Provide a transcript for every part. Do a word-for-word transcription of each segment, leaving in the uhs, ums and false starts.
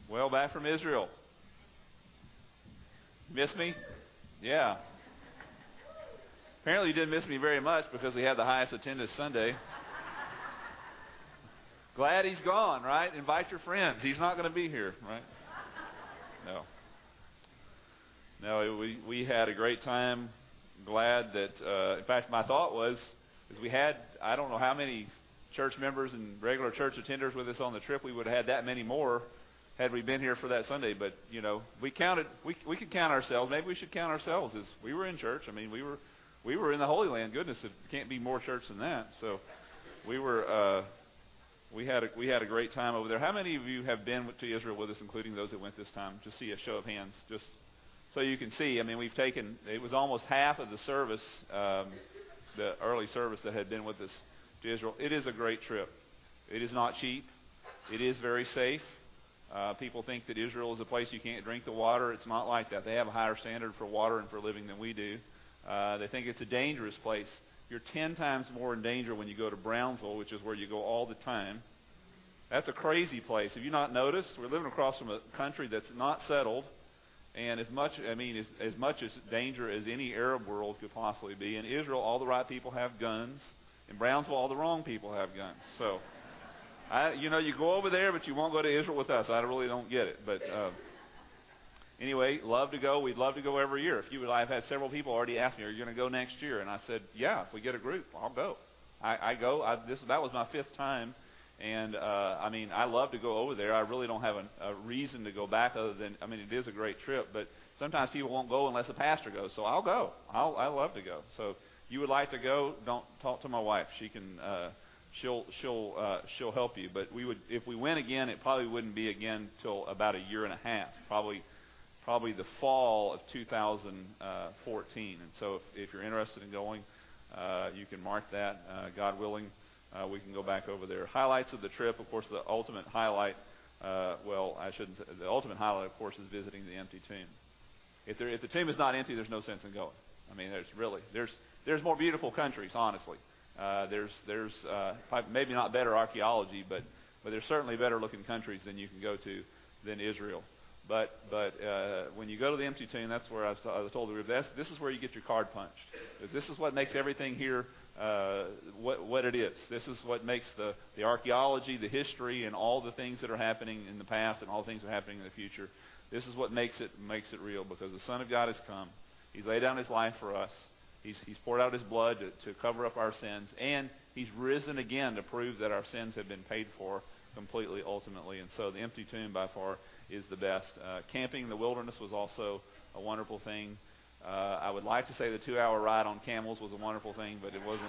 Well, back from Israel. Miss me? Yeah. Apparently you didn't miss me very much because we had the highest attendance Sunday. Glad he's gone, right? Invite your friends. He's not going to be here, right? No. No, we, we had a great time. Glad that, uh, in fact, my thought was, is we had, I don't know how many church members and regular church attenders with us on the trip. We would have had that many more had we been here for that Sunday. But, you know, we counted, we we could count ourselves. Maybe we should count ourselves as we were in church. I mean, we were we were in the Holy Land. Goodness, it can't be more church than that. So we were, uh, we had a, we had a great time over there. How many of you have been to Israel with us, including those that went this time? Just see a show of hands, just so you can see. I mean, we've taken, it was almost half of the service, um, the early service that had been with us to Israel. It is a great trip. It is not cheap. It is very safe. Uh, people think that Israel is a place you can't drink the water. It's not like that. They have a higher standard for water and for living than we do. Uh, they think it's a dangerous place. You're ten times more in danger when you go to Brownsville, which is where you go all the time. That's a crazy place. Have you not noticed? We're living across from a country that's not settled. And as much, I mean, as, as much as danger as any Arab world could possibly be. In Israel, all the right people have guns. In Brownsville, all the wrong people have guns. So, I, you know, you go over there, but you won't go to Israel with us. I really don't get it. But uh, anyway, love to go. We'd love to go every year. If you would, I've had several people already ask me, "Are you going to go next year?" And I said, "Yeah, if we get a group, I'll go." I, I go. I, this that was my fifth time. And, uh, I mean, I love to go over there. I really don't have a, a reason to go back other than, I mean, it is a great trip. But sometimes people won't go unless a pastor goes. So I'll go. I'll, I love to go. So if you would like to go, don't talk to my wife. She can, uh, she'll, she'll, uh, she'll help you. But we would, if we went again, it probably wouldn't be again till about a year and a half. Probably, probably the fall of two thousand fourteen. And so if, if you're interested in going, uh, you can mark that, uh, God willing. Uh, we can go back over there. Highlights of the trip, of course, the ultimate highlight, uh, well, I shouldn't say, the ultimate highlight, of course, is visiting the empty tomb. If, there, if the tomb is not empty, there's no sense in going. I mean, there's really, there's there's more beautiful countries, honestly. Uh, there's, there's uh, maybe not better archaeology, but, but there's certainly better looking countries than you can go to than Israel. But but uh, when you go to the empty tomb, that's where I was, I was told the group, that's, this is where you get your card punched. Because this is what makes everything here uh, what, what it is. This is what makes the, the archaeology, the history, and all the things that are happening in the past and all the things that are happening in the future. This is what makes it makes it real, because the Son of God has come. He's laid down his life for us. He's, he's poured out his blood to, to cover up our sins. And he's risen again to prove that our sins have been paid for completely, ultimately. And so the empty tomb, by far, is the best. Uh, camping in the wilderness was also a wonderful thing. Uh, I would like to say the two-hour ride on camels was a wonderful thing, but it wasn't.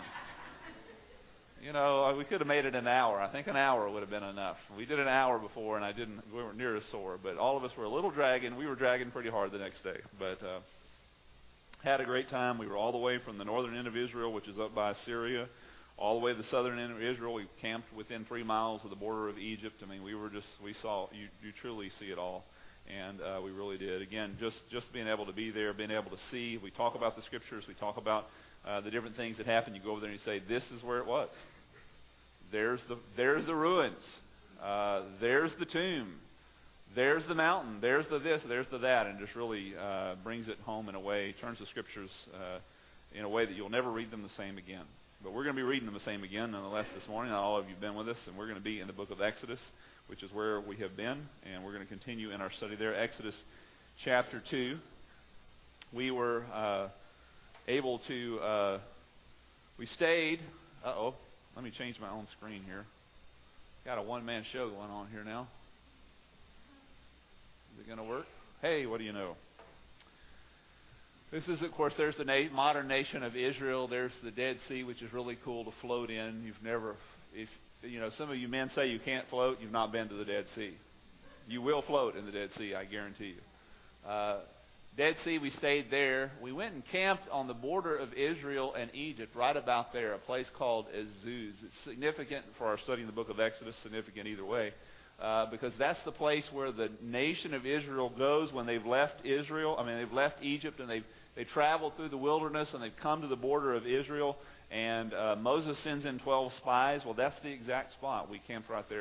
You know, we could have made it an hour. I think an hour would have been enough. We did an hour before, and I didn't. We weren't near as sore, but all of us were a little dragging. We were dragging pretty hard the next day, but uh, had a great time. We were all the way from the northern end of Israel, which is up by Syria, all the way to the southern end of Israel. We camped within three miles of the border of Egypt. I mean, we were just, we saw, you, you truly see it all. And uh, we really did. Again, just, just being able to be there, being able to see. We talk about the scriptures. We talk about uh, the different things that happen. You go over there and you say, this is where it was. There's the, there's the ruins. Uh, there's the tomb. There's the mountain. There's the this. There's the that. And just really uh, brings it home in a way, turns the scriptures uh, in a way that you'll never read them the same again. But we're going to be reading them the same again, nonetheless, this morning. Not all of you have been with us. And we're going to be in the book of Exodus, which is where we have been. And we're going to continue in our study there. Exodus chapter two. We were uh, able to, uh, we stayed, uh-oh, let me change my own screen here. Got a one-man show going on here now. Is it going to work? Hey, what do you know? This is, of course, there's the na- modern nation of Israel. There's the Dead Sea, which is really cool to float in. You've never, if you know, some of you men say you can't float. You've not been to the Dead Sea. You will float in the Dead Sea, I guarantee you. Uh, Dead Sea, we stayed there. We went and camped on the border of Israel and Egypt, right about there, a place called Azuz. It's significant for our study in the book of Exodus, significant either way, uh, because that's the place where the nation of Israel goes when they've left Israel. I mean, they've left Egypt and they've they traveled through the wilderness and they've come to the border of Israel. And uh, Moses sends in twelve spies. Well, that's the exact spot. We camped right there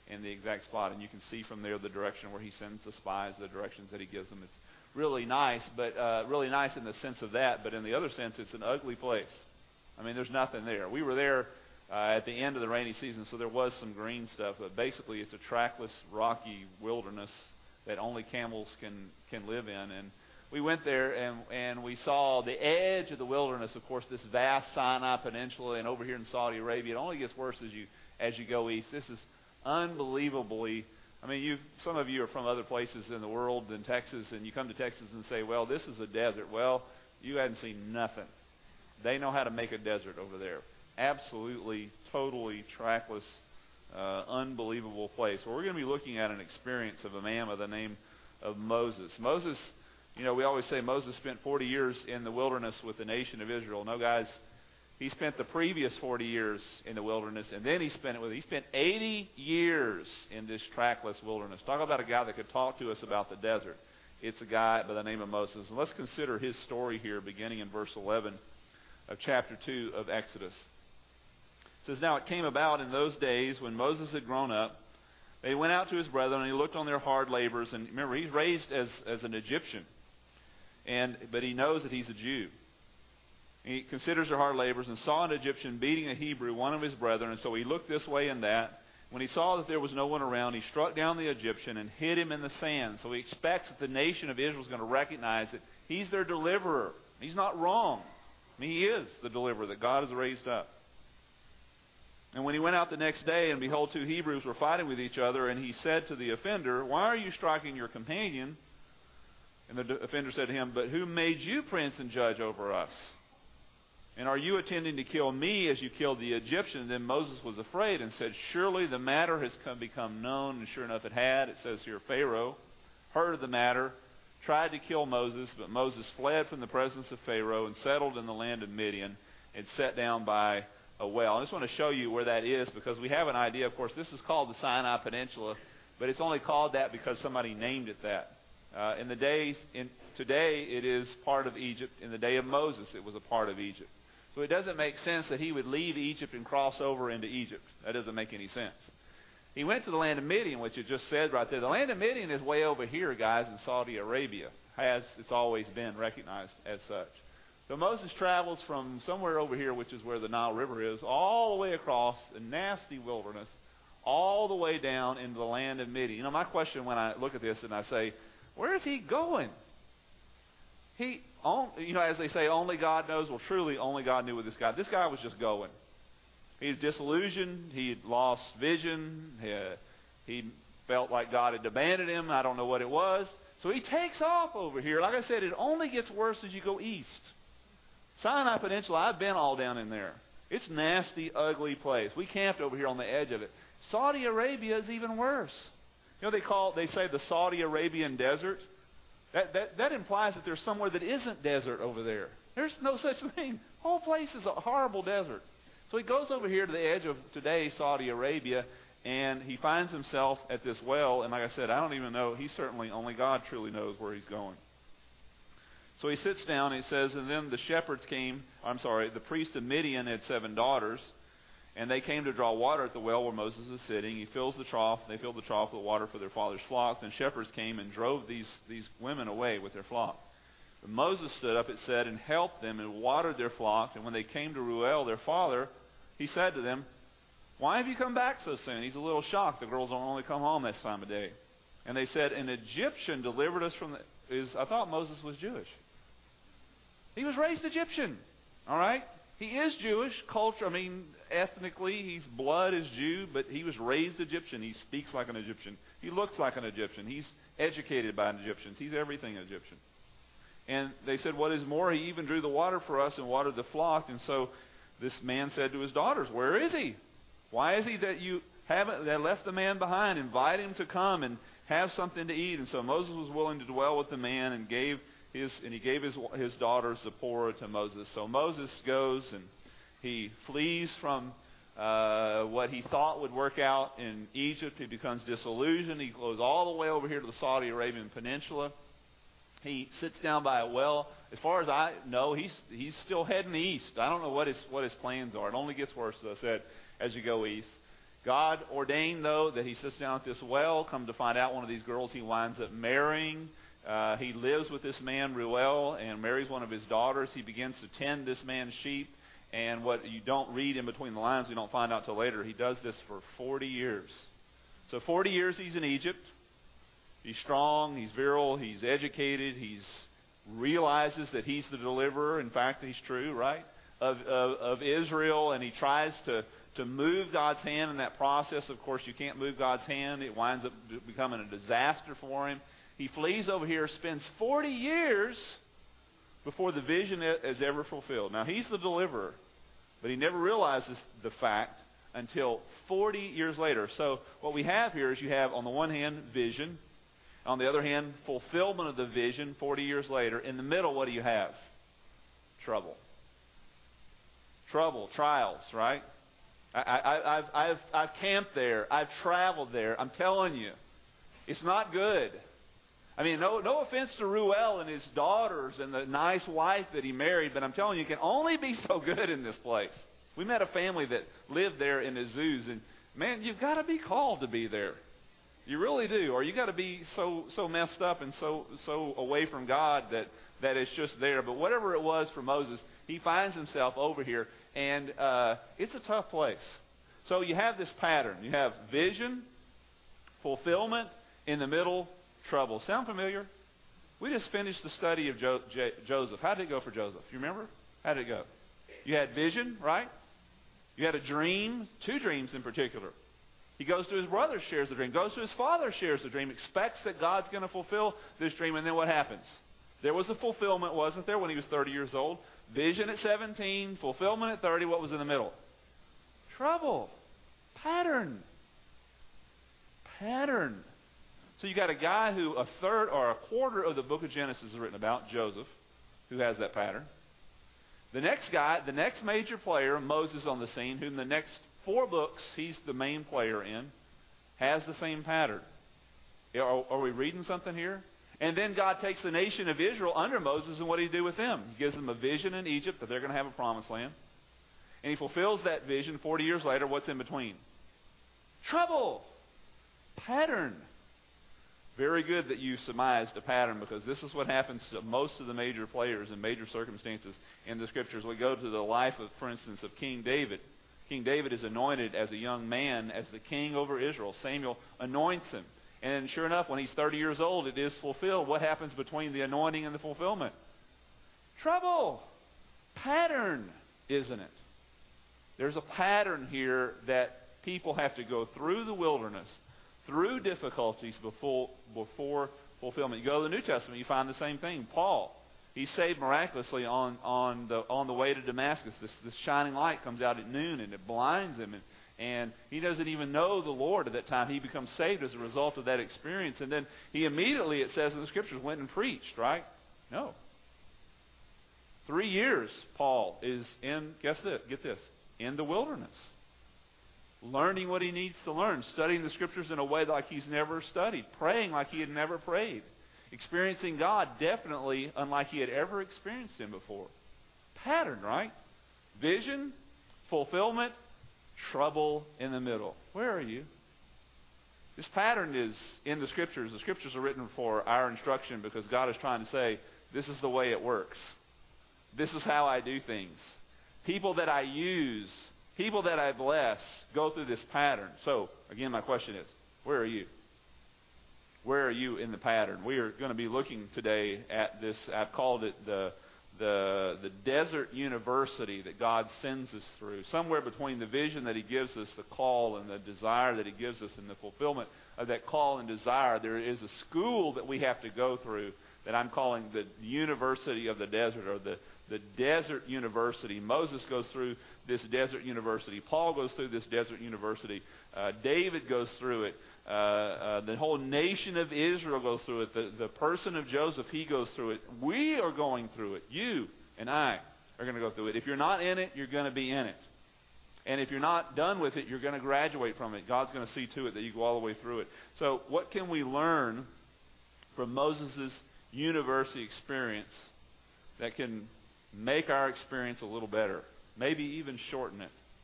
in the exact spot. And you can see from there the direction where he sends the spies, the directions that he gives them. It's really nice, but uh, really nice in the sense of that. But in the other sense, it's an ugly place. I mean, there's nothing there. We were there uh, at the end of the rainy season, so there was some green stuff. But basically, it's a trackless, rocky wilderness that only camels can, can live in. And we went there, and, and we saw the edge of the wilderness, of course, this vast Sinai Peninsula, and over here in Saudi Arabia. It only gets worse as you as you go east. This is unbelievably, I mean, you some of you are from other places in the world than Texas, and you come to Texas and say, well, this is a desert. Well, you hadn't seen nothing. They know how to make a desert over there. Absolutely, totally trackless, uh, unbelievable place. Well, we're going to be looking at an experience of a man by the name of Moses. Moses, you know, we always say Moses spent forty years in the wilderness with the nation of Israel. No, guys, he spent the previous forty years in the wilderness, and then he spent it with, he spent eighty years in this trackless wilderness. Talk about a guy that could talk to us about the desert. It's a guy by the name of Moses. And let's consider his story here, beginning in verse eleven of chapter two of Exodus. It says, now it came about in those days when Moses had grown up, they went out to his brethren, and he looked on their hard labors. And remember, he's raised as, as an Egyptian, and but he knows that he's a Jew. He considers their hard labors and saw an Egyptian beating a Hebrew, one of his brethren, and so he looked this way and that. When he saw that there was no one around, he struck down the Egyptian and hid him in the sand. So he expects that the nation of Israel is going to recognize that he's their deliverer. He's not wrong. I mean, he is the deliverer that God has raised up. And when he went out the next day, and behold, two Hebrews were fighting with each other, and he said to the offender, why are you striking your companion? And the offender said to him, but who made you prince and judge over us? And are you intending to kill me as you killed the Egyptian? And then Moses was afraid and said, surely the matter has come, become known. And sure enough it had. It says here, Pharaoh heard of the matter, tried to kill Moses, but Moses fled from the presence of Pharaoh and settled in the land of Midian and sat down by a well. I just want to show you where that is, because we have an idea. Of course, this is called the Sinai Peninsula, but it's only called that because somebody named it that. Uh, in the days, in today, it is part of Egypt. In the day of Moses, it was a part of Egypt. So it doesn't make sense that he would leave Egypt and cross over into Egypt. That doesn't make any sense. He went to the land of Midian, which it just said right there. The land of Midian is way over here, guys, in Saudi Arabia. Has it's always been recognized as such. So Moses travels from somewhere over here, which is where the Nile River is, all the way across the nasty wilderness, all the way down into the land of Midian. You know, my question when I look at this and I say, where is he going? He, you know, as they say, only God knows. Well, truly, only God knew with this guy. This guy was just going. He was disillusioned. He had lost vision. He, he felt like God had abandoned him. I don't know what it was. So he takes off over here. Like I said, it only gets worse as you go east. Sinai Peninsula, I've been all down in there. It's a nasty, ugly place. We camped over here on the edge of it. Saudi Arabia is even worse. You know, they call they say the Saudi Arabian desert. That, that, that implies that there's somewhere that isn't desert over there. There's no such thing. The whole place is a horrible desert. So he goes over here to the edge of today, Saudi Arabia, and he finds himself at this well. And like I said, I don't even know. He certainly, only God truly knows where he's going. So he sits down and he says, and then the shepherds came, I'm sorry, the priest of Midian had seven daughters, and they came to draw water at the well where Moses is sitting. He fills the trough. They filled the trough with water for their father's flock. Then shepherds came and drove these, these women away with their flock. But Moses stood up, it said, and helped them and watered their flock. And when they came to Reuel, their father, he said to them, why have you come back so soon? He's a little shocked. The girls don't only come home this time of day. And they said, an Egyptian delivered us from the... Is, I thought Moses was Jewish. He was raised Egyptian, all right? He is Jewish, culture, I mean, ethnically, his blood is Jew, but he was raised Egyptian. He speaks like an Egyptian. He looks like an Egyptian. He's educated by Egyptians. He's everything Egyptian. And they said, what is more, he even drew the water for us and watered the flock. And so this man said to his daughters, where is he? Why is he that you haven't that left the man behind? Invite him to come and have something to eat. And so Moses was willing to dwell with the man and gave His, and he gave his, his daughter Zipporah to Moses. So Moses goes and he flees from uh, what he thought would work out in Egypt. He becomes disillusioned. He goes all the way over here to the Saudi Arabian Peninsula. He sits down by a well. As far as I know, he's he's still heading east. I don't know what his what his plans are. It only gets worse, as I said, as you go east. God ordained, though, that he sits down at this well. Come to find out, one of these girls he winds up marrying. Uh, he lives with this man, Reuel, and marries one of his daughters. He begins to tend this man's sheep. And what you don't read in between the lines, we don't find out till later, he does this for forty years. So forty years he's in Egypt. He's strong, he's virile, he's educated, he's realizes that he's the deliverer. In fact, he's true, right? Of, of, of Israel, and he tries to, to move God's hand in that process. Of course, you can't move God's hand. It winds up becoming a disaster for him. He flees over here, spends forty years before the vision is ever fulfilled. Now, he's the deliverer, but he never realizes the fact until forty years later. So what we have here is you have, on the one hand, vision. On the other hand, fulfillment of the vision forty years later. In the middle, what do you have? Trouble. Trouble, trials, right? I, I, I've, I've, I've camped there. I've traveled there. I'm telling you, it's not good. I mean, no, no offense to Reuel and his daughters and the nice wife that he married, but I'm telling you, it can only be so good in this place. We met a family that lived there in Azouz, and man, you've got to be called to be there. You really do, or you got to be so so messed up and so so away from God that that it's just there. But whatever it was for Moses, he finds himself over here, and uh, it's a tough place. So you have this pattern. You have vision, fulfillment, in the middle, trouble. Sound familiar? We just finished the study of jo- J- Joseph. How did it go for Joseph? You remember? How did it go? You had vision, right? You had a dream, two dreams in particular. He goes to his brother, shares the dream. Goes to his father, shares the dream. Expects that God's going to fulfill this dream. And then what happens? There was a fulfillment, wasn't there, when he was thirty years old? Vision at seventeen, fulfillment at thirty. What was in the middle? Trouble. Pattern. Pattern. So you got a guy who a third or a quarter of the book of Genesis is written about, Joseph, who has that pattern. The next guy, the next major player, Moses on the scene, who in the next four books he's the main player in, has the same pattern. Are, are we reading something here? And then God takes the nation of Israel under Moses, and what did he do with them? He gives them a vision in Egypt that they're going to have a promised land. And he fulfills that vision forty years later. What's in between? Trouble. Pattern. Very good that you surmised a pattern, because this is what happens to most of the major players in major circumstances in the Scriptures. We go to the life of, for instance, of King David. King David is anointed as a young man as the king over Israel. Samuel anoints him. And sure enough, when he's thirty years old, it is fulfilled. What happens between the anointing and the fulfillment? Trouble. Pattern, isn't it? There's a pattern here that people have to go through the wilderness, through difficulties before, before fulfillment. You go to the New Testament, you find the same thing. Paul, he's saved miraculously on, on, the, on the way to Damascus. This, this shining light comes out at noon, and it blinds him. And, and he doesn't even know the Lord at that time. He becomes saved as a result of that experience. And then he immediately, it says in the Scriptures, went and preached, right? No. Three years, Paul is in, guess this, get this, in the wilderness. Learning what he needs to learn, studying the Scriptures in a way like he's never studied, praying like he had never prayed, experiencing God definitely unlike he had ever experienced Him before. Pattern, right? Vision, fulfillment, trouble in the middle. Where are you? This pattern is in the Scriptures. The Scriptures are written for our instruction, because God is trying to say, this is the way it works. This is how I do things. People that I use, people that I bless, go through this pattern. So, again, my question is, where are you? Where are you in the pattern? We are going to be looking today at this. I've called it the, the, the desert university that God sends us through. Somewhere between the vision that He gives us, the call, and the desire that He gives us, and the fulfillment of that call and desire, there is a school that we have to go through that I'm calling the University of the Desert, or the The desert university. Moses goes through this desert university. Paul goes through this desert university. Uh, David goes through it. Uh, uh, the whole nation of Israel goes through it. The, the person of Joseph, he goes through it. We are going through it. You and I are going to go through it. If you're not in it, you're going to be in it. And if you're not done with it, you're going to graduate from it. God's going to see to it that you go all the way through it. So what can we learn from Moses' university experience that can make our experience a little better, maybe even shorten it?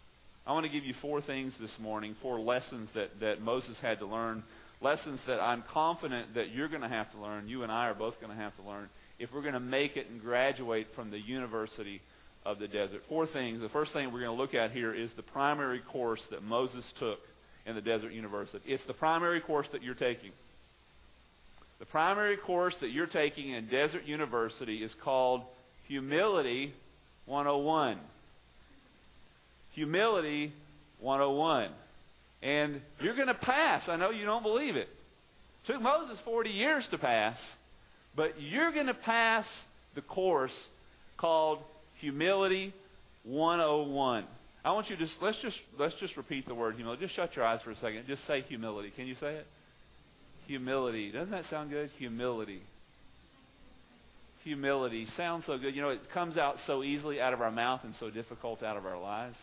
I want to give you four things this morning, four lessons that, that Moses had to learn, lessons that I'm confident that you're going to have to learn, you and I are both going to have to learn, if we're going to make it and graduate from the university of the desert. Four things. The first thing we're going to look at here is the primary course that Moses took in the desert university. It's the primary course that you're taking. The primary course that you're taking in Desert University is called Humility one oh one. Humility one oh one. And you're going to pass. I know you don't believe it. It took Moses forty years to pass, but you're going to pass the course called Humility one oh one. I want you to just let's just let's just repeat the word humility. Just shut your eyes for a second. Just say humility. Can you say it? Humility. Doesn't that sound good? Humility. Humility sounds so good. You know, it comes out so easily out of our mouth and so difficult out of our lives.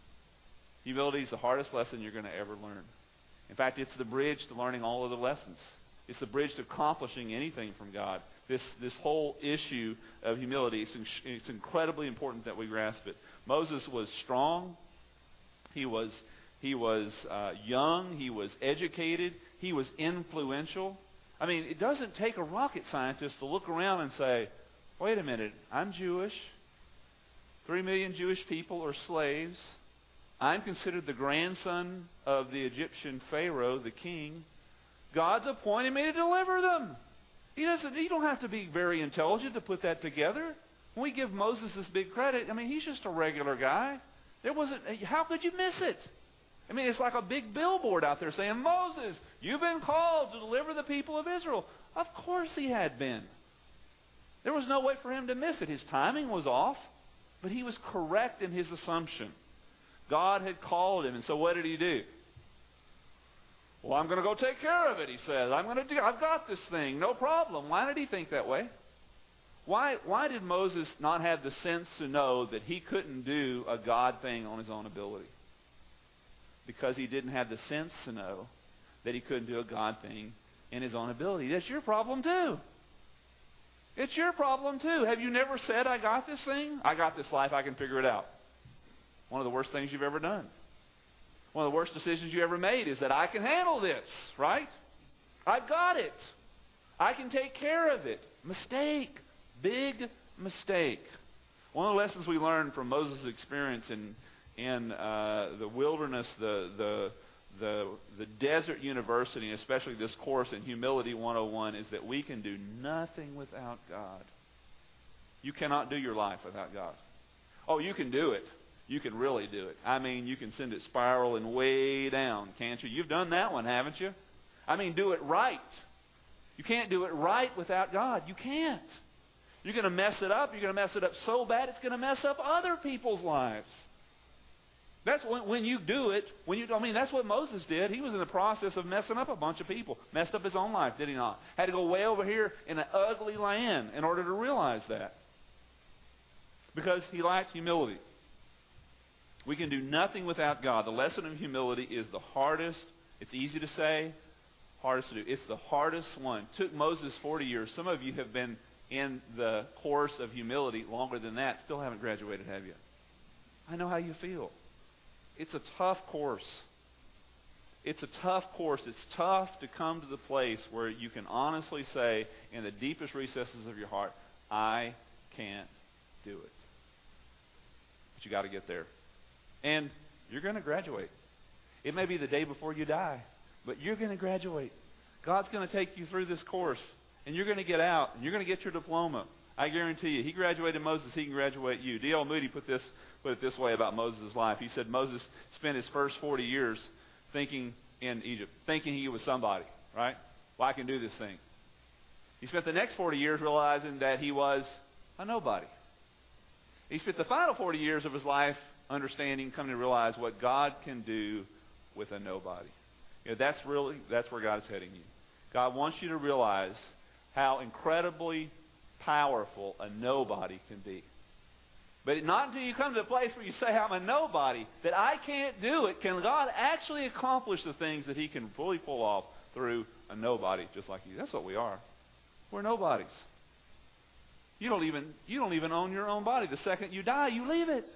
Humility is the hardest lesson you're going to ever learn. In fact, it's the bridge to learning all of the lessons. It's the bridge to accomplishing anything from God. This this whole issue of humility, it's, it's incredibly important that we grasp it. Moses was strong. He was he was uh, young. He was educated. He was influential. I mean, it doesn't take a rocket scientist to look around and say, wait a minute, I'm Jewish. Three million Jewish people are slaves. I'm considered the grandson of the Egyptian Pharaoh, the king. God's appointed me to deliver them. He doesn't. You don't have to be very intelligent to put that together. When we give Moses this big credit, I mean, he's just a regular guy. There wasn't. How could you miss it? I mean, it's like a big billboard out there saying, Moses, you've been called to deliver the people of Israel. Of course he had been. There was no way for him to miss it. His timing was off, but he was correct in his assumption. God had called him, and so what did he do? Well, I'm going to go take care of it, he says. I'm going to do, I've got this thing, no problem. Why did he think that way? Why, why did Moses not have the sense to know that he couldn't do a God thing on his own ability? Because he didn't have the sense to know that he couldn't do a God thing in his own ability. That's your problem too. It's your problem too. Have you never said, I got this thing? I got this life, I can figure it out. One of the worst things you've ever done. One of the worst decisions you ever made is that I can handle this, right? I've got it. I can take care of it. Mistake. Big mistake. One of the lessons we learned from Moses' experience in in uh, the wilderness, the the the the desert university, and especially this course in Humility one oh one, is that we can do nothing without God. You cannot do your life without God. Oh, you can do it. You can really do it. I mean, you can send it spiraling way down, can't you? You've done that one, haven't you? I mean, do it right. You can't do it right without God. You can't. You're going to mess it up. You're going to mess it up so bad it's going to mess up other people's lives. That's when, when you do it. When you, I mean, that's what Moses did. He was in the process of messing up a bunch of people. Messed up his own life, did he not? Had to go way over here in an ugly land in order to realize that. Because he lacked humility. We can do nothing without God. The lesson of humility is the hardest. It's easy to say, hardest to do. It's the hardest one. It took Moses forty years. Some of you have been in the course of humility longer than that. Still haven't graduated, have you? I know how you feel. It's a tough course. It's a tough course. It's tough to come to the place where you can honestly say in the deepest recesses of your heart, I can't do it. But you got to get there. And you're going to graduate. It may be the day before you die, but you're going to graduate. God's going to take you through this course, and you're going to get out, and you're going to get your diploma. I guarantee you, he graduated Moses, he can graduate you. D L Moody put this put it this way about Moses' life. He said Moses spent his first forty years thinking in Egypt, thinking he was somebody, right? Well, I can do this thing. He spent the next forty years realizing that he was a nobody. He spent the final forty years of his life understanding, coming to realize what God can do with a nobody. You know, that's really, that's where God is heading you. God wants you to realize how incredibly powerful a nobody can be. But not until you come to the place where you say, I'm a nobody, that I can't do it, can God actually accomplish the things that he can fully pull off through a nobody just like you. That's what we are. We're nobodies. You don't even, you don't even own your own body. The second you die, you leave it.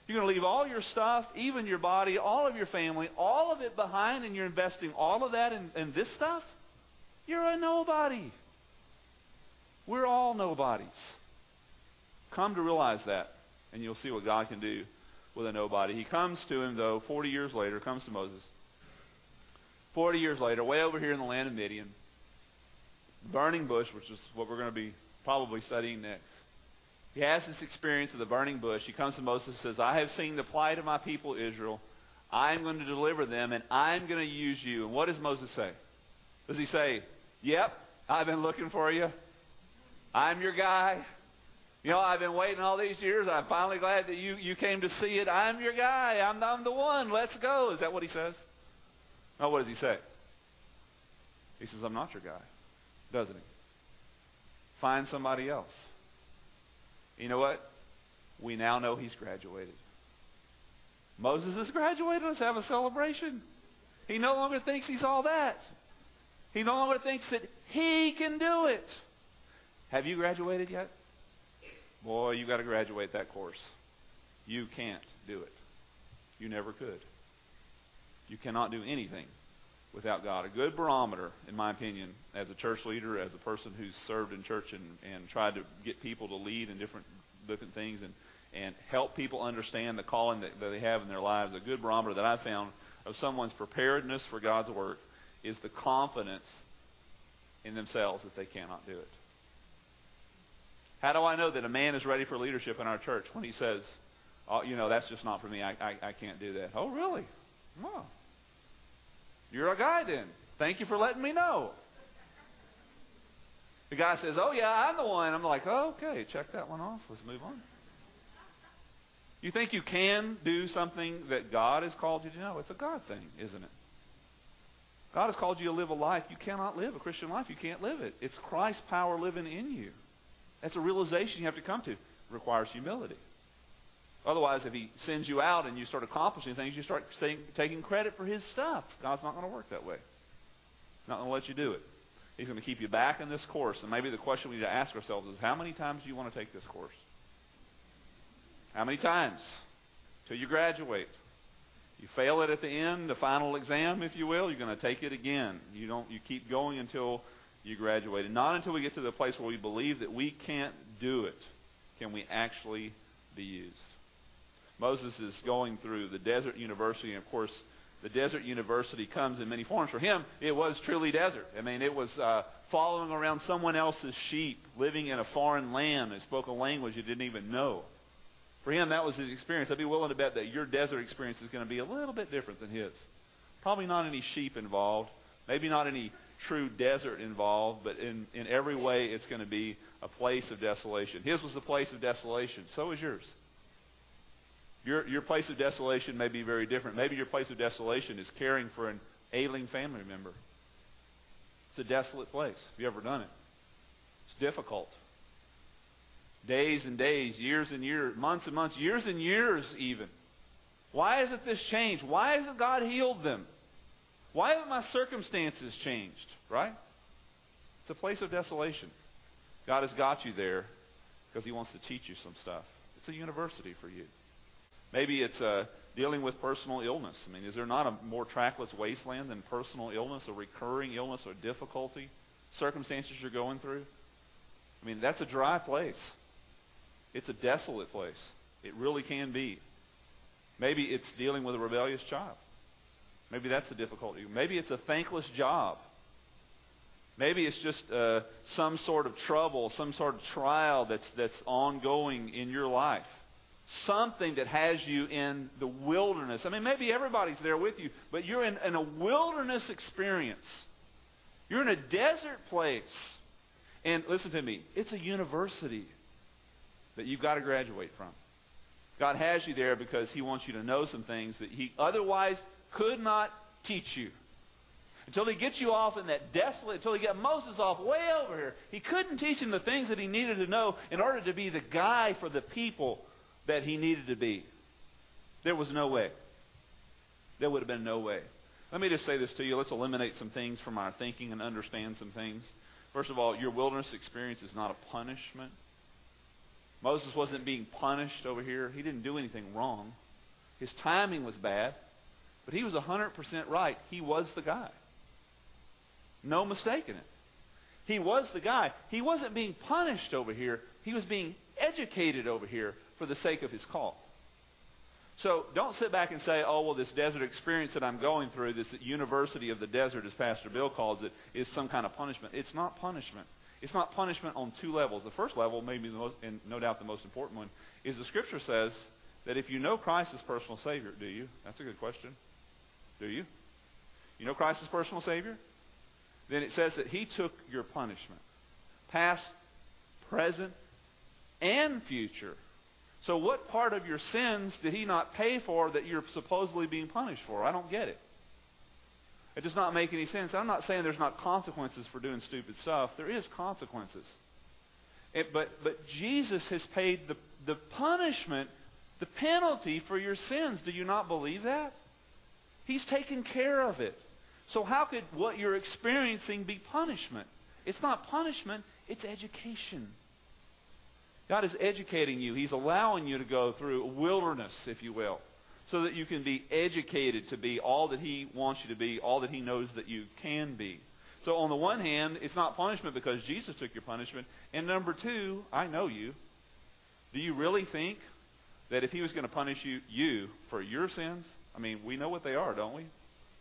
You're going to leave all your stuff, even your body, all of your family, all of it behind, and you're investing all of that in, in this stuff? You're a nobody. We're all nobodies. Come to realize that, and you'll see what God can do with a nobody. He comes to him, though, forty years later, comes to Moses. forty years later, way over here in the land of Midian, burning bush, which is what we're going to be probably studying next. He has this experience of the burning bush. He comes to Moses and says, I have seen the plight of my people Israel. I'm going to deliver them, and I'm going to use you. And what does Moses say? Does he say, yep, I've been looking for you. I'm your guy. You know, I've been waiting all these years. I'm finally glad that you, you came to see it. I'm your guy. I'm, I'm the one. Let's go. Is that what he says? No, what does he say? He says, I'm not your guy. Doesn't he? Find somebody else. You know what? We now know he's graduated. Moses has graduated. Let's have a celebration. He no longer thinks he's all that. He no longer thinks that he can do it. Have you graduated yet? Boy, you got to graduate that course. You can't do it. You never could. You cannot do anything without God. A good barometer, in my opinion, as a church leader, as a person who's served in church and, and tried to get people to lead in different different things and, and help people understand the calling that, that they have in their lives, a good barometer that I've found of someone's preparedness for God's work is the confidence in themselves that they cannot do it. How do I know that a man is ready for leadership in our church when he says, oh, you know, that's just not for me. I, I, I can't do that. Oh, really? Oh. You're a guy then. Thank you for letting me know. The guy says, oh, yeah, I'm the one. I'm like, oh, okay, check that one off. Let's move on. You think you can do something that God has called you to know? It's a God thing, isn't it? God has called you to live a life you cannot live, a Christian life. You can't live it. It's Christ's power living in you. That's a realization you have to come to. It requires humility. Otherwise, if he sends you out and you start accomplishing things, you start staying, taking credit for his stuff. God's not going to work that way. He's not going to let you do it. He's going to keep you back in this course. And maybe the question we need to ask ourselves is, how many times do you want to take this course? How many times? Till you graduate. You fail it at the end, the final exam, if you will, you're going to take it again. You don't. You keep going until you graduate. And not until we get to the place where we believe that we can't do it can we actually be used. Moses is going through the desert university, and of course, the desert university comes in many forms. For him, it was truly desert. I mean, it was uh, following around someone else's sheep, living in a foreign land that spoke a language you didn't even know. For him, that was his experience. I'd be willing to bet that your desert experience is going to be a little bit different than his. Probably not any sheep involved, maybe not any true desert involved, but in, in every way, it's going to be a place of desolation. His was a place of desolation. So is yours. Your, your place of desolation may be very different. Maybe your place of desolation is caring for an ailing family member. It's a desolate place. Have you ever done it? It's difficult. Days and days, years and years, months and months, years and years even. Why hasn't this changed? Why hasn't God healed them? Why haven't my circumstances changed? Right? It's a place of desolation. God has got you there because he wants to teach you some stuff. It's a university for you. Maybe it's uh, dealing with personal illness. I mean, is there not a more trackless wasteland than personal illness, or recurring illness, or difficulty, circumstances you're going through? I mean, that's a dry place. It's a desolate place. It really can be. Maybe it's dealing with a rebellious child. Maybe that's the difficulty. Maybe it's a thankless job. Maybe it's just uh, some sort of trouble, some sort of trial that's that's ongoing in your life. Something that has you in the wilderness. I mean, maybe everybody's there with you, but you're in, in a wilderness experience. You're in a desert place. And listen to me, it's a university that you've got to graduate from. God has you there because he wants you to know some things that he otherwise could not teach you. Until he gets you off in that desolate, until he got Moses off way over here, he couldn't teach him the things that he needed to know in order to be the guy for the people that he needed to be. There was no way. There would have been no way. Let me just say this to you. Let's eliminate some things from our thinking and understand some things. First of all, your wilderness experience is not a punishment. Moses wasn't being punished over here. He didn't do anything wrong. His timing was bad, but he was one hundred percent right. He was the guy. No mistake in it. He was the guy. He wasn't being punished over here. He was being educated over here for the sake of his call. So don't sit back and say, oh, well, this desert experience that I'm going through, this university of the desert, as Pastor Bill calls it, is some kind of punishment. It's not punishment. It's not punishment on two levels. The first level, maybe the most, and no doubt the most important one, is the Scripture says that if you know Christ as personal Savior, do you? That's a good question. Do you? You know Christ as personal Savior? Then it says that He took your punishment. Past, present, and future. So what part of your sins did He not pay for that you're supposedly being punished for? I don't get it. It does not make any sense. I'm not saying there's not consequences for doing stupid stuff. There is consequences. It, but, but Jesus has paid the, the punishment, the penalty for your sins. Do you not believe that? He's taken care of it. So how could what you're experiencing be punishment? It's not punishment, it's education. God is educating you. He's allowing you to go through a wilderness, if you will, so that you can be educated to be all that He wants you to be, all that He knows that you can be. So on the one hand, it's not punishment because Jesus took your punishment. And number two, I know you. Do you really think that if He was going to punish you, you for your sins, I mean, we know what they are, don't we?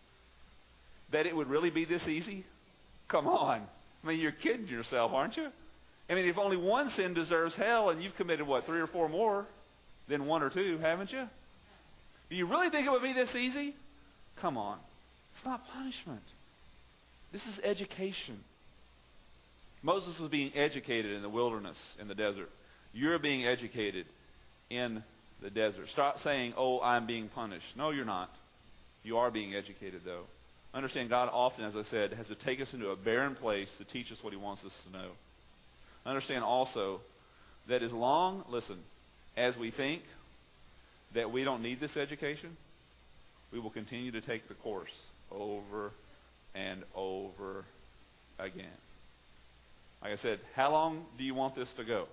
That it would really be this easy? Come on. I mean, you're kidding yourself, aren't you? I mean, if only one sin deserves hell and you've committed, what, three or four more than one or two, haven't you? Do you really think it would be this easy? Come on. It's not punishment. This is education. Moses was being educated in the wilderness, in the desert. You're being educated in the desert. Stop saying, oh, I'm being punished. No, you're not. You are being educated, though. Understand, God often, as I said, has to take us into a barren place to teach us what He wants us to know. Understand also that as long, listen, as we think that we don't need this education, we will continue to take the course over and over again. Like I said, how long do you want this to go?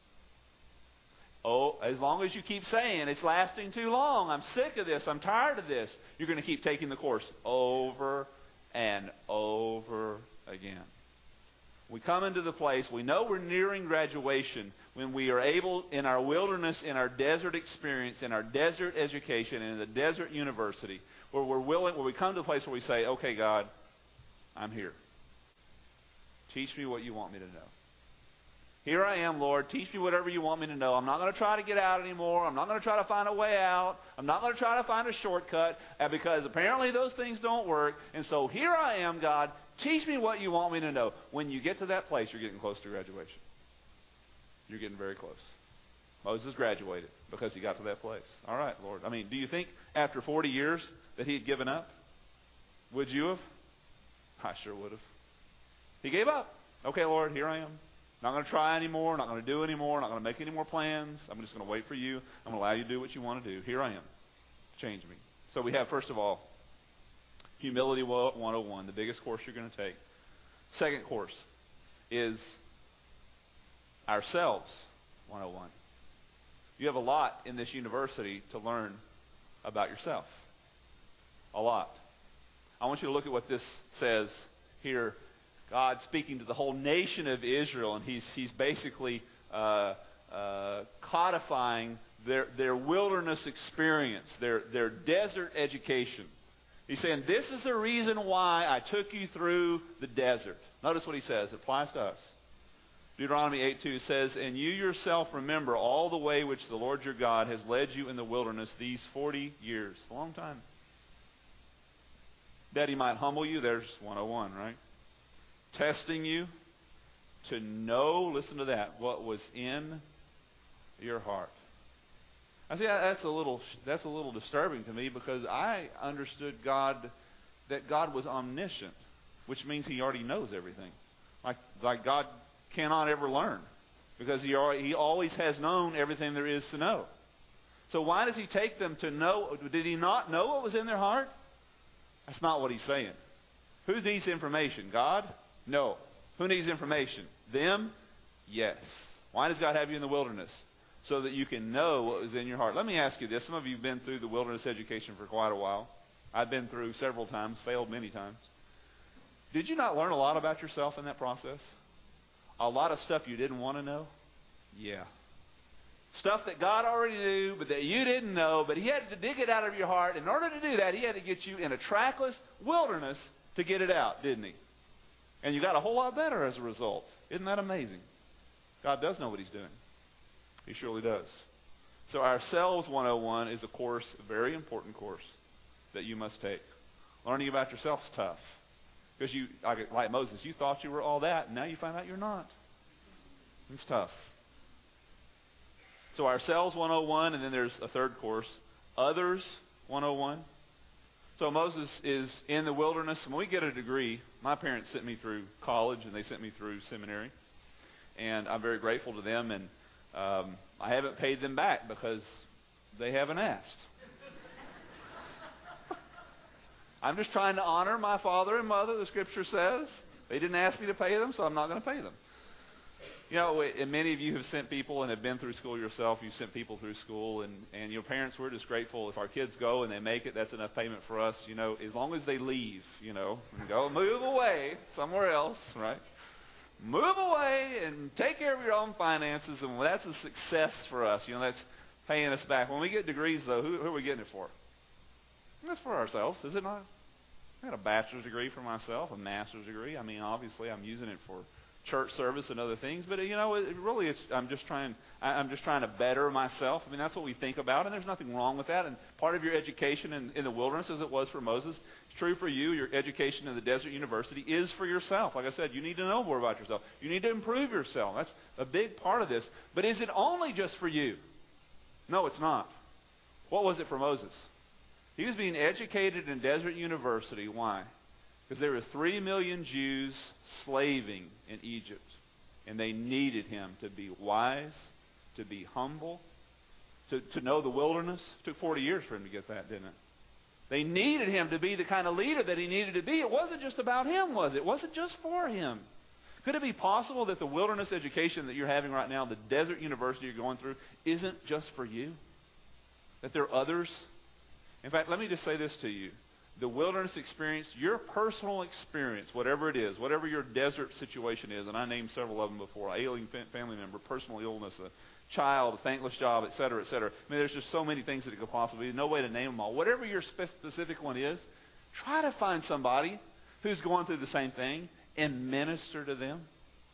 Oh, as long as you keep saying it's lasting too long, I'm sick of this, I'm tired of this, you're going to keep taking the course over and over again. We come into the place, we know we're nearing graduation when we are able, in our wilderness, in our desert experience, in our desert education, and in the desert university, where we're willing, where we come to the place where we say, okay, God, I'm here. Teach me what you want me to know. Here I am, Lord. Teach me whatever you want me to know. I'm not going to try to get out anymore. I'm not going to try to find a way out. I'm not going to try to find a shortcut because apparently those things don't work. And so here I am, God. Teach me what you want me to know. When you get to that place, you're getting close to graduation. You're getting very close. Moses graduated because he got to that place. All right, Lord. I mean, do you think after forty years that he had given up? Would you have? I sure would have. He gave up. Okay, Lord, here I am. Not going to try anymore, not going to do anymore, not going to make any more plans. I'm just going to wait for you. I'm going to allow you to do what you want to do. Here I am. Change me. So we have, first of all, Humility one oh one, the biggest course you're going to take. Second course is Ourselves one oh one. You have a lot in this university to learn about yourself. A lot. I want you to look at what this says here. God speaking to the whole nation of Israel, and he's, he's basically uh, uh, codifying their, their wilderness experience, their, their desert education. He's saying, this is the reason why I took you through the desert. Notice what he says. It applies to us. Deuteronomy eight two says, and you yourself remember all the way which the Lord your God has led you in the wilderness these forty years. A long time. That he might humble you. There's one oh one, right? Testing you to know, listen to that, what was in your heart. I see that's a little that's a little disturbing to me because I understood God that God was omniscient, which means He already knows everything. Like like God cannot ever learn because He already, He always has known everything there is to know. So why does He take them to know? Did He not know what was in their heart? That's not what He's saying. Who needs information? God? No. Who needs information? Them? Yes. Why does God have you in the wilderness? so that you can know what was in your heart. Let me ask you this. Some of you have been through the wilderness education for quite a while. I've been through several times, failed many times. Did you not learn a lot about yourself in that process? A lot of stuff you didn't want to know? Yeah. Stuff that God already knew, but that you didn't know, but He had to dig it out of your heart. In order to do that, He had to get you in a trackless wilderness to get it out, didn't He? And you got a whole lot better as a result. Isn't that amazing? God does know what He's doing. He surely does. So our Selves one oh one is a course, a very important course that you must take. Learning about yourself is tough. Because you, like, like Moses, you thought you were all that, and now you find out you're not. It's tough. So our Selves one oh one, and then there's a third course, Others one oh one. So Moses is in the wilderness. When we get a degree, my parents sent me through college, and they sent me through seminary. And I'm very grateful to them, and um, I haven't paid them back because they haven't asked. I'm just trying to honor my father and mother, the Scripture says. They didn't ask me to pay them, so I'm not going to pay them. You know, and many of you have sent people and have been through school yourself. You've sent people through school, and, and your parents were just grateful. If our kids go and they make it, that's enough payment for us. You know, as long as they leave, you know, and go move away somewhere else, right? Move away and take care of your own finances, and that's a success for us. You know, that's paying us back. When we get degrees, though, who, who are we getting it for? That's for ourselves, is it not? I got a bachelor's degree for myself, a master's degree. I mean, obviously, I'm using it for church service and other things, but you know, it really, it's, I'm just trying. I'm just trying to better myself. I mean, that's what we think about, and there's nothing wrong with that. And part of your education in, in the wilderness, as it was for Moses, it's true for you. Your education in the desert university is for yourself. Like I said, you need to know more about yourself. You need to improve yourself. That's a big part of this. But is it only just for you? No, it's not. What was it for Moses? He was being educated in desert university. Why? Because there were three million Jews slaving in Egypt. And they needed him to be wise, to be humble, to, to know the wilderness. It took forty years for him to get that, didn't it? They needed him to be the kind of leader that he needed to be. It wasn't just about him, was it? It wasn't just for him. Could it be possible that the wilderness education that you're having right now, the desert university you're going through, isn't just for you? That there are others? In fact, let me just say this to you. The wilderness experience, your personal experience, whatever it is, whatever your desert situation is, and I named several of them before, an ailing family member, personal illness, a child, a thankless job, et cetera, et cetera. I mean, there's just so many things that it could possibly be. No way to name them all. Whatever your specific one is, try to find somebody who's going through the same thing and minister to them.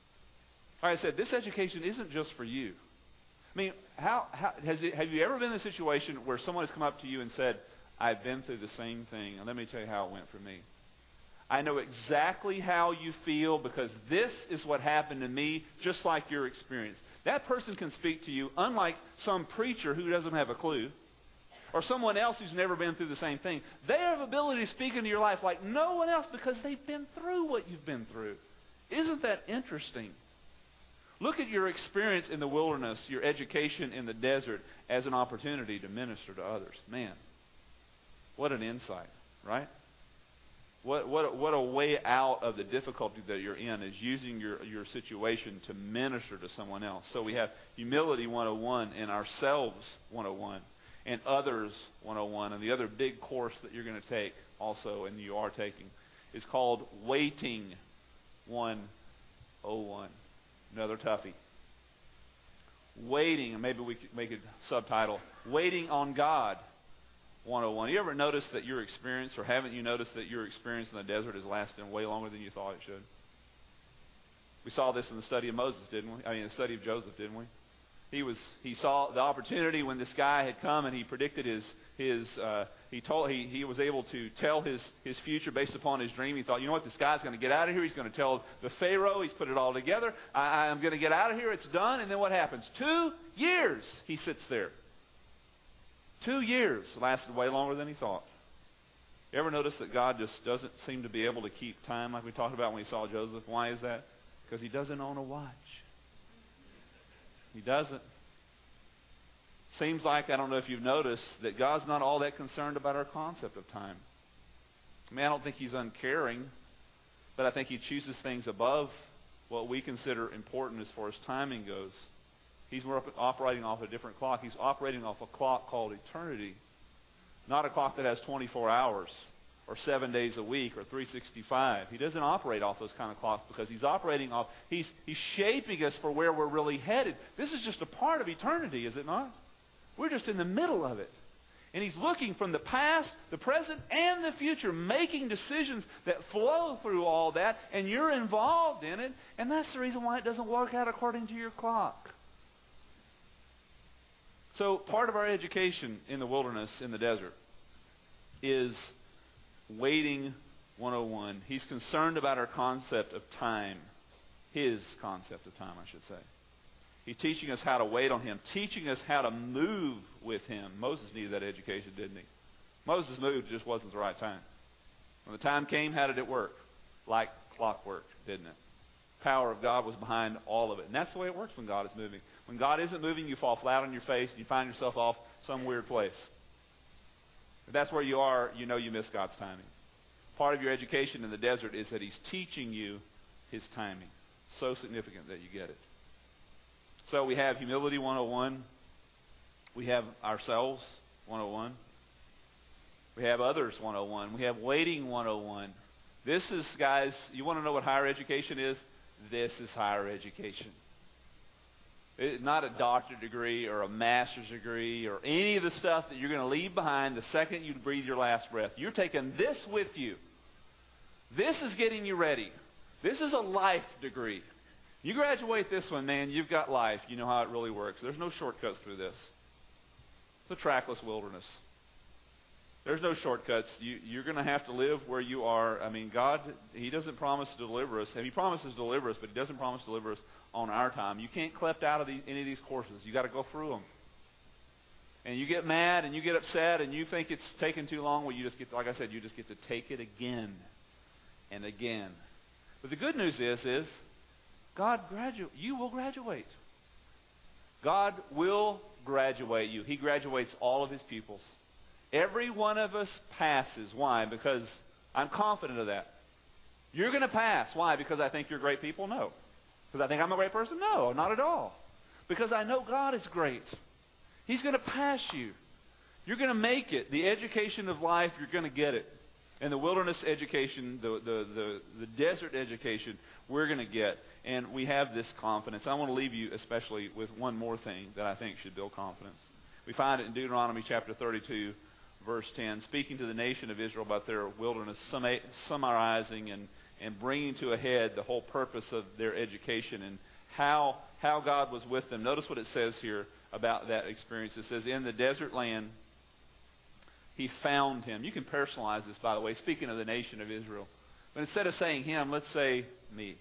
Like I said, this education isn't just for you. I mean, how, how has it, have you ever been in a situation where someone has come up to you and said, I've been through the same thing, and let me tell you how it went for me. I know exactly how you feel because this is what happened to me, just like your experience. That person can speak to you unlike some preacher who doesn't have a clue or someone else who's never been through the same thing. They have ability to speak into your life like no one else because they've been through what you've been through. Isn't that interesting? Look at your experience in the wilderness, your education in the desert, as an opportunity to minister to others. Man. What an insight, right? What what what a way out of the difficulty that you're in is using your, your situation to minister to someone else. So we have Humility one oh one and Ourselves one oh one and Others one oh one. And the other big course that you're going to take also, and you are taking, is called Waiting one oh one. Another toughie. Waiting, and maybe we could make a subtitle, Waiting on God. one oh one. You ever notice that your experience, or haven't you noticed that your experience in the desert is lasting way longer than you thought it should? We saw this in the study of Moses, didn't we? I mean, the study of Joseph, didn't we? He was he saw the opportunity when this guy had come and he predicted his his uh, he told he he was able to tell his his future based upon his dream. He thought, you know what, this guy's going to get out of here. He's going to tell the Pharaoh. He's put it all together. I, I'm going to get out of here. It's done. And then what happens? Two years he sits there. Two years lasted way longer than he thought. You ever notice that God just doesn't seem to be able to keep time like we talked about when we saw Joseph? Why is that? Because he doesn't own a watch. He doesn't. Seems like, I don't know if you've noticed, that God's not all that concerned about our concept of time. I mean, I don't think He's uncaring, but I think He chooses things above what we consider important as far as timing goes. He's operating off a different clock. He's operating off a clock called eternity, not a clock that has twenty-four hours or seven days a week or three sixty-five. He doesn't operate off those kind of clocks because he's operating off, he's, he's shaping us for where we're really headed. This is just a part of eternity, is it not? We're just in the middle of it. And he's looking from the past, the present, and the future, making decisions that flow through all that, and you're involved in it, and that's the reason why it doesn't work out according to your clock. So part of our education in the wilderness, in the desert, is waiting one oh one. He's concerned about our concept of time. His concept of time, I should say. He's teaching us how to wait on Him, teaching us how to move with Him. Moses needed that education, didn't he? Moses moved, it just wasn't the right time. When the time came, how did it work? Like clockwork, didn't it? Power of God was behind all of it. And that's the way it works when God is moving. When God isn't moving, you fall flat on your face and you find yourself off some weird place. If that's where you are, you know you miss God's timing. Part of your education in the desert is that He's teaching you His timing. So significant that you get it. So we have humility one oh one. We have ourselves one oh one. We have others one oh one. We have waiting one oh one. This is, guys, you want to know what higher education is? This is higher education. It's not a doctorate degree or a master's degree or any of the stuff that you're going to leave behind the second you breathe your last breath. You're taking this with you. This is getting you ready. This is a life degree. You graduate this one, man, you've got life. You know how it really works. There's no shortcuts through this. It's a trackless wilderness. There's no shortcuts. You, you're going to have to live where you are. I mean, God, He doesn't promise to deliver us. And He promises to deliver us, but He doesn't promise to deliver us on our time. You can't collect out of these, any of these courses. You've got to go through them. And you get mad and you get upset and you think it's taking too long. Well, you just get, like I said, you just get to take it again and again. But the good news is, is God graduate. You will graduate. God will graduate you. He graduates all of His pupils. Every one of us passes. Why? Because I'm confident of that. You're going to pass. Why? Because I think you're great people? No. Because I think I'm a great person? No, not at all. Because I know God is great. He's going to pass you. You're going to make it. The education of life, you're going to get it. And the wilderness education, the, the, the, the desert education, we're going to get. And we have this confidence. I want to leave you especially with one more thing that I think should build confidence. We find it in Deuteronomy chapter thirty-two, verse ten, speaking to the nation of Israel about their wilderness, summarizing and, and bringing to a head the whole purpose of their education and how, how God was with them. Notice what it says here about that experience. It says, in the desert land, He found him. You can personalize this, by the way, speaking of the nation of Israel. But instead of saying him, let's say me.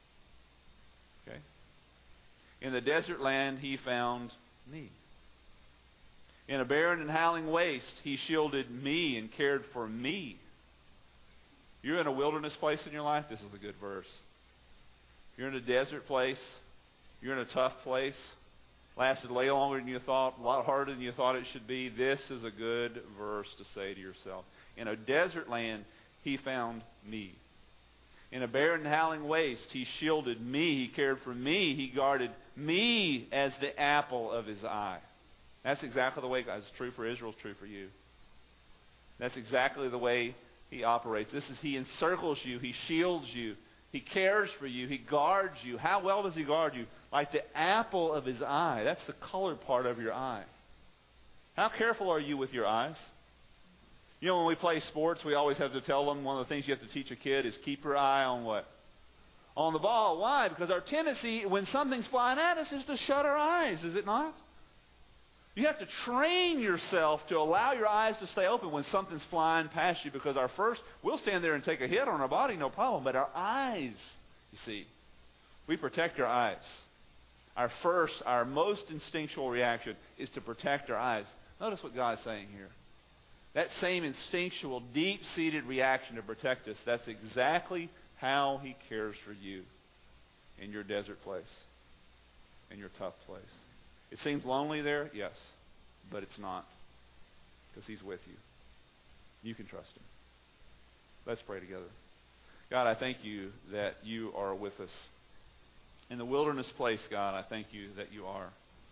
Okay? In the desert land, He found me. In a barren and howling waste, He shielded me and cared for me. You're in a wilderness place in your life, this is a good verse. You're in a desert place. You're in a tough place. Lasted way longer than you thought, a lot harder than you thought it should be. This is a good verse to say to yourself. In a desert land, He found me. In a barren and howling waste, He shielded me. He cared for me. He guarded me as the apple of His eye. That's exactly the way God is true for Israel, is true for you. That's exactly the way He operates. This is He encircles you. He shields you. He cares for you. He guards you. How well does He guard you? Like the apple of His eye. That's the colored part of your eye. How careful are you with your eyes? You know, when we play sports, we always have to tell them one of the things you have to teach a kid is keep your eye on what? On the ball. Why? Because our tendency when something's flying at us is to shut our eyes, is it not? You have to train yourself to allow your eyes to stay open when something's flying past you, because our first, we'll stand there and take a hit on our body, no problem, but our eyes, you see, we protect our eyes. Our first, our most instinctual reaction is to protect our eyes. Notice what God is saying here. That same instinctual, deep-seated reaction to protect us, that's exactly how He cares for you in your desert place, in your tough place. It seems lonely there, yes, but it's not, because He's with you. You can trust Him. Let's pray together. God, I thank You that You are with us. In the wilderness place, God, I thank You that You are.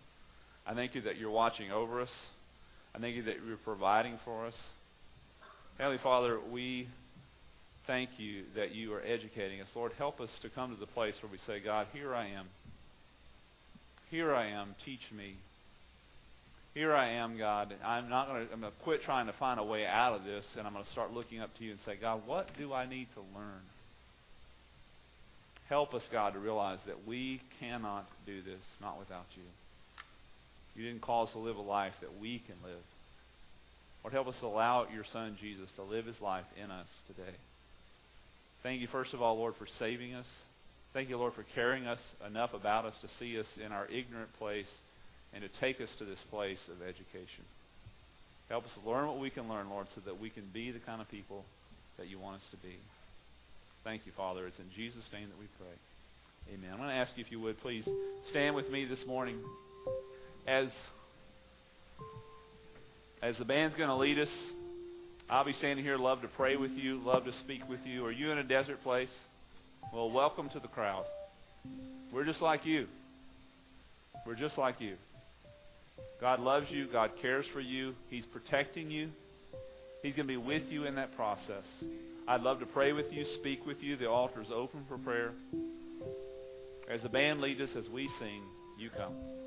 I thank you that you're watching over us. I thank you that you're providing for us. Heavenly Father, we thank you that you are educating us. Lord, help us to come to the place where we say, God, here I am. Here I am. Teach me. Here I am, God. I'm not going to I'm going to quit trying to find a way out of this, and I'm going to start looking up to you and say, God, what do I need to learn? Help us, God, to realize that we cannot do this, not without you. You didn't call us to live a life that we can live. Lord, help us to allow your Son, Jesus, to live his life in us today. Thank you, first of all, Lord, for saving us. Thank you, Lord, for caring us enough about us to see us in our ignorant place and to take us to this place of education. Help us to learn what we can learn, Lord, so that we can be the kind of people that you want us to be. Thank you, Father. It's in Jesus' name that we pray. Amen. I'm going to ask you, if you would, please stand with me this morning. As, as the band's going to lead us, I'll be standing here, love to pray with you, love to speak with you. Are you in a desert place? Well, welcome to the crowd. We're just like you. We're just like you. God loves you. God cares for you. He's protecting you. He's going to be with you in that process. I'd love to pray with you, speak with you. The altar is open for prayer. As the band leads us, as we sing, you come.